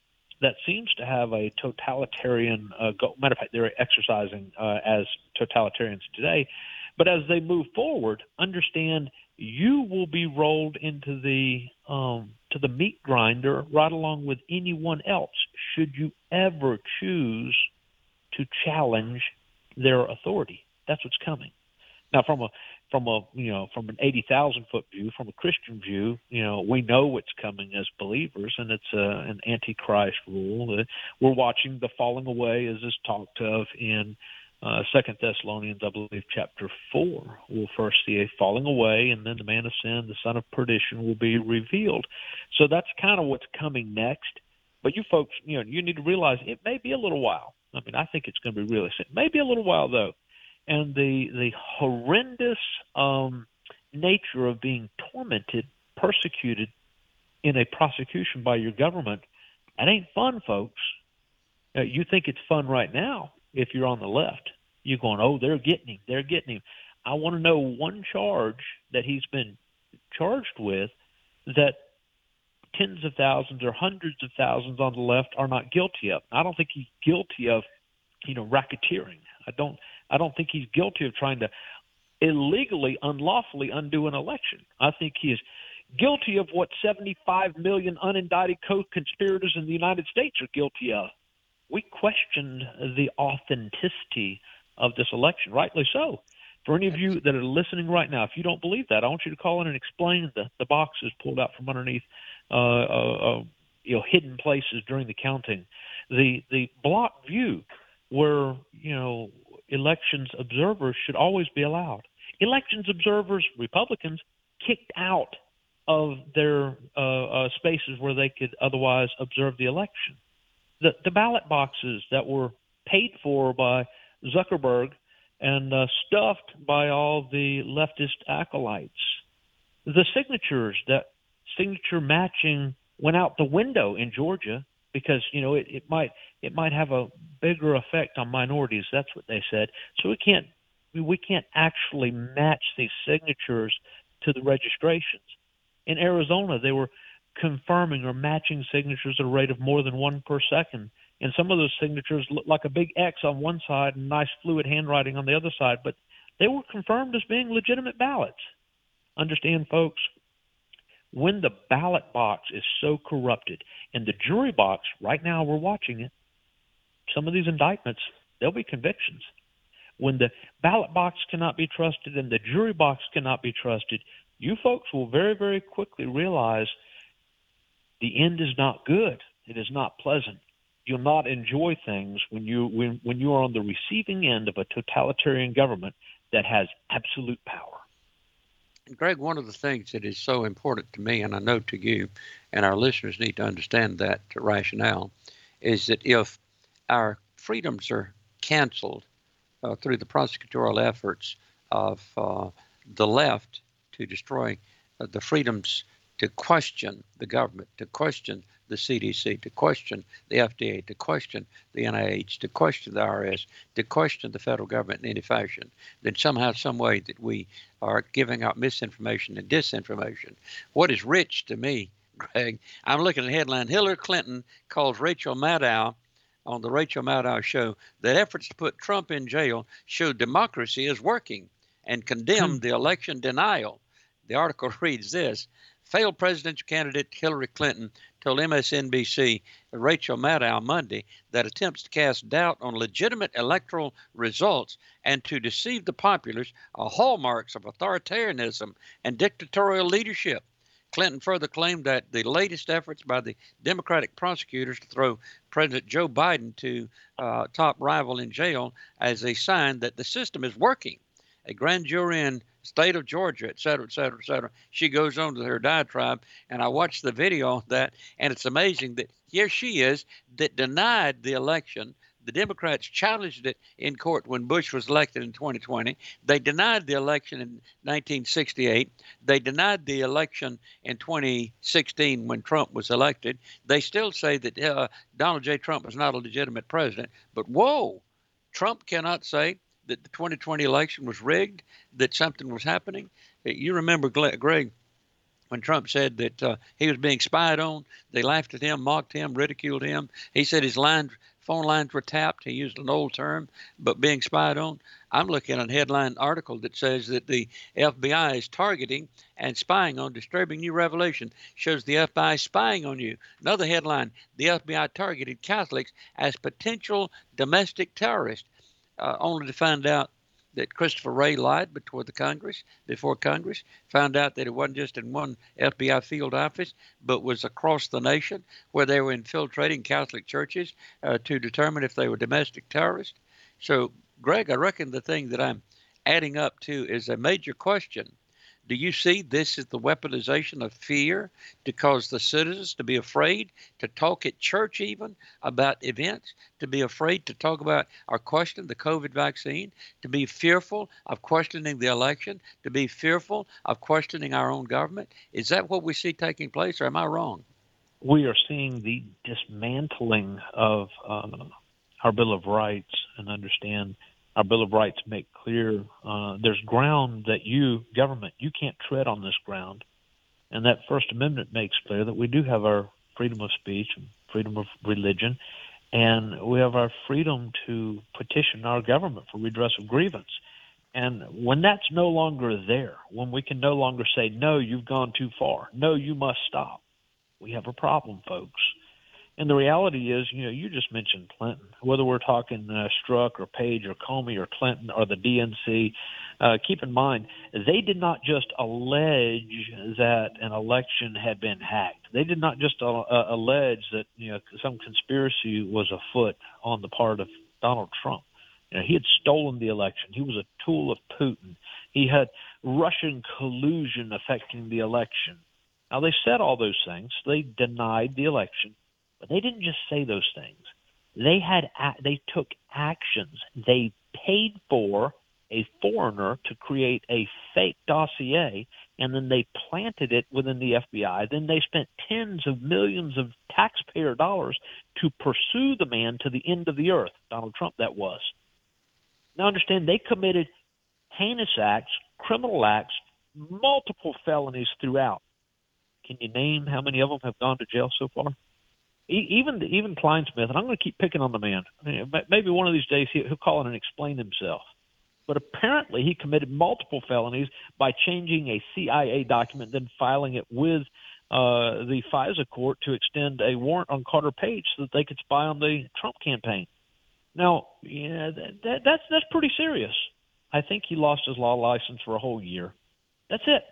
that seems to have a totalitarian goal. Matter of fact, they're exercising as totalitarians today. But as they move forward, understand you will be rolled into the to the meat grinder right along with anyone else should you ever choose to challenge their authority. That's what's coming. Now, from an 80,000 foot view, from a Christian view, we know what's coming as believers, and it's an antichrist rule. We're watching the falling away, as is talked of in 2 Thessalonians, I believe, chapter 4. We'll first see a falling away, and then the man of sin, the son of perdition, will be revealed. So that's kind of what's coming next. But you folks, you need to realize it may be a little while. I mean, I think it's going to be really soon. Maybe a little while, though. And the horrendous nature of being tormented, persecuted in a prosecution by your government, that ain't fun, folks. You think it's fun right now if you're on the left. You're going, oh, they're getting him. I want to know one charge that he's been charged with that tens of thousands or hundreds of thousands on the left are not guilty of. I don't think he's guilty of, racketeering. I don't think he's guilty of trying to illegally, unlawfully undo an election. I think he is guilty of what 75 million unindicted co-conspirators in the United States are guilty of. We questioned the authenticity of this election, rightly so. For any of you that are listening right now, if you don't believe that, I want you to call in and explain the boxes pulled out from underneath hidden places during the counting. The block view where, elections observers should always be allowed. Elections observers, Republicans, kicked out of their spaces where they could otherwise observe the election. The ballot boxes that were paid for by Zuckerberg and stuffed by all the leftist acolytes. The signature matching went out the window in Georgia because, it might have a bigger effect on minorities. That's what they said. So we can't actually match these signatures to the registrations. In Arizona, they were confirming or matching signatures at a rate of more than one per second. And some of those signatures looked like a big X on one side and nice fluid handwriting on the other side, but they were confirmed as being legitimate ballots. Understand, folks, when the ballot box is so corrupted, and the jury box, right now we're watching it, some of these indictments, there'll be convictions. When the ballot box cannot be trusted and the jury box cannot be trusted, you folks will very, very quickly realize the end is not good. It is not pleasant. You'll not enjoy things when you are on the receiving end of a totalitarian government that has absolute power. Greg, one of the things that is so important to me, and I know to you, and our listeners need to understand that rationale, is that if our freedoms are canceled through the prosecutorial efforts of the left to destroy the freedoms to question the government, to question the CDC, to question the FDA, to question the NIH, to question the IRS, to question the federal government in any fashion, then somehow, some way that we are giving out misinformation and disinformation. What is rich to me, Greg, I'm looking at the headline, Hillary Clinton calls Rachel Maddow on the Rachel Maddow show that efforts to put Trump in jail show democracy is working and condemned the election denial. The article reads this: failed presidential candidate Hillary Clinton told MSNBC Rachel Maddow Monday that attempts to cast doubt on legitimate electoral results and to deceive the populace are hallmarks of authoritarianism and dictatorial leadership. Clinton further claimed that the latest efforts by the Democratic prosecutors to throw President Joe Biden to top rival in jail as a sign that the system is working. A grand jury in state of Georgia, et cetera, et cetera, et cetera. She goes on to her diatribe, and I watched the video on that, and it's amazing that here she is that denied the election. The Democrats challenged it in court when Bush was elected in 2020. They denied the election in 1968. They denied the election in 2016 when Trump was elected. They still say that Donald J. Trump was not a legitimate president. But whoa, Trump cannot say that the 2020 election was rigged, that something was happening. You remember, Greg, when Trump said that he was being spied on. They laughed at him, mocked him, ridiculed him. He said his phone lines were tapped. He used an old term, but being spied on. I'm looking at a headline article that says that the FBI is targeting and spying on disturbing new revelation. Shows the FBI spying on you. Another headline, the FBI targeted Catholics as potential domestic terrorists, only to find out that Christopher Wray lied before Congress, found out that it wasn't just in one FBI field office, but was across the nation where they were infiltrating Catholic churches to determine if they were domestic terrorists. So, Greg, I reckon the thing that I'm adding up to is a major question. Do you see this as the weaponization of fear to cause the citizens to be afraid to talk at church even about events, to be afraid to talk about or question the COVID vaccine, to be fearful of questioning the election, to be fearful of questioning our own government? Is that what we see taking place, or am I wrong? We are seeing the dismantling of our Bill of Rights, and understand our Bill of Rights make clear there's ground that government, you can't tread on this ground. And that First Amendment makes clear that we do have our freedom of speech and freedom of religion, and we have our freedom to petition our government for redress of grievance. And when that's no longer there, when we can no longer say, no, you've gone too far, no, you must stop, we have a problem, folks. And the reality is, you just mentioned Clinton. Whether we're talking Strzok or Page or Comey or Clinton or the DNC, keep in mind, they did not just allege that an election had been hacked. They did not just allege that some conspiracy was afoot on the part of Donald Trump. He had stolen the election. He was a tool of Putin. He had Russian collusion affecting the election. Now, they said all those things. They denied the election. But they didn't just say those things. They took actions. They paid for a foreigner to create a fake dossier, and then they planted it within the FBI. Then they spent tens of millions of taxpayer dollars to pursue the man to the end of the earth, Donald Trump that was. Now understand, they committed heinous acts, criminal acts, multiple felonies throughout. Can you name how many of them have gone to jail so far? Even Kleinsmith, and I'm going to keep picking on the man. Maybe one of these days he'll call in and explain himself. But apparently he committed multiple felonies by changing a CIA document, then filing it with the FISA court to extend a warrant on Carter Page so that they could spy on the Trump campaign. Now, that's pretty serious. I think he lost his law license for a whole year. That's it.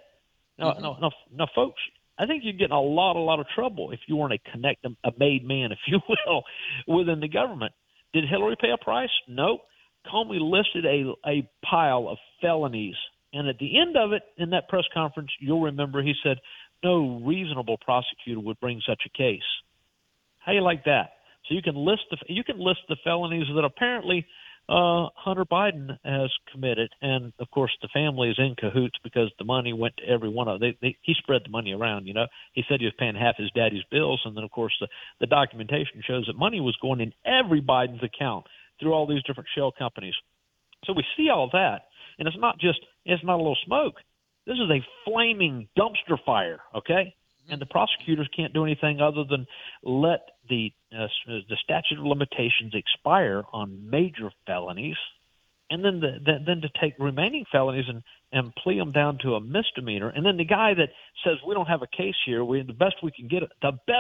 Now, folks, I think you'd get in a lot of trouble if you weren't a made man, if you will, within the government. Did Hillary pay a price? No. Comey listed a pile of felonies. And at the end of it, in that press conference, you'll remember he said, no reasonable prosecutor would bring such a case. How do you like that? So you can list the felonies that apparently Hunter Biden has committed, and of course the family is in cahoots because the money went to every one of them. He spread the money around. He said he was paying half his daddy's bills, and then of course the documentation shows that money was going in every Biden's account through all these different shell companies. So we see all that, and it's not a little smoke. This is a flaming dumpster fire, okay? And the prosecutors can't do anything other than let the statute of limitations expire on major felonies, and then to take remaining felonies and plea them down to a misdemeanor. And then the guy that says we don't have a case here, the best we can get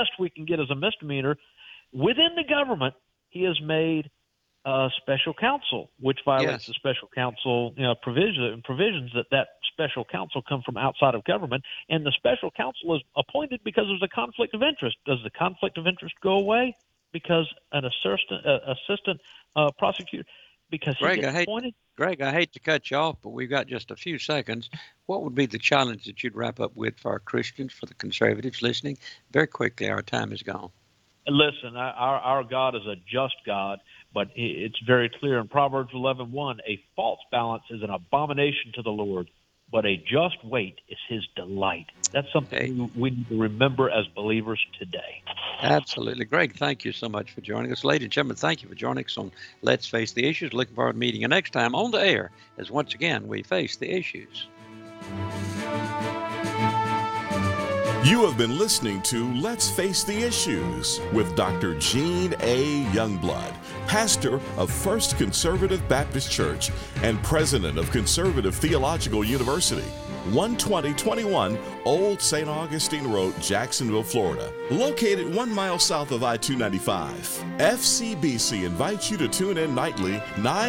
is a misdemeanor. Within the government, he has made special counsel, which violates the special counsel provisions that special counsel come from outside of government, and the special counsel is appointed because there's a conflict of interest. Does the conflict of interest go away because an assistant prosecutor, because he gets appointed? Greg, I hate to cut you off, but we've got just a few seconds. What would be the challenge that you'd wrap up with for our Christians, for the conservatives listening? Very quickly, our time is gone. Listen, our God is a just God, but it's very clear in Proverbs 11:1, a false balance is an abomination to the Lord, but a just weight is his delight. That's something we need to remember as believers today. Absolutely. Greg, thank you so much for joining us. Ladies and gentlemen, thank you for joining us on Let's Face the Issues. Looking forward to meeting you next time on the air as once again we face the issues. You have been listening to Let's Face the Issues with Dr. Gene A. Youngblood, pastor of First Conservative Baptist Church and president of Conservative Theological University, 12021 Old St. Augustine Road, Jacksonville, Florida, located 1 mile south of I-295. FCBC invites you to tune in nightly 9